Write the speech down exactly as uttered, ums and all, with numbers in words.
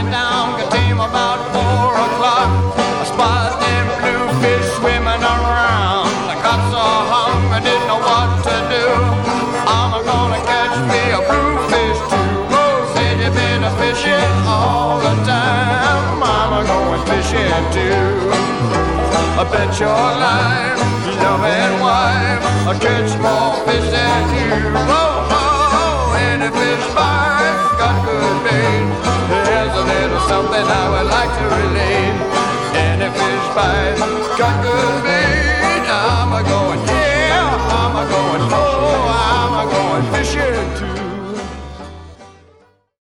went down Katima about four o'clock. I spotted them bluefish swimming around. I got so hungry, I didn't know what to do. I'm gonna catch me a bluefish too. Oh, said you been a fishing all the time. I'm going fishing too. I bet your life, love and wife, I catch more fish than you. Oh, oh, any fish bite got good bait. Here's a little something I would like to relate.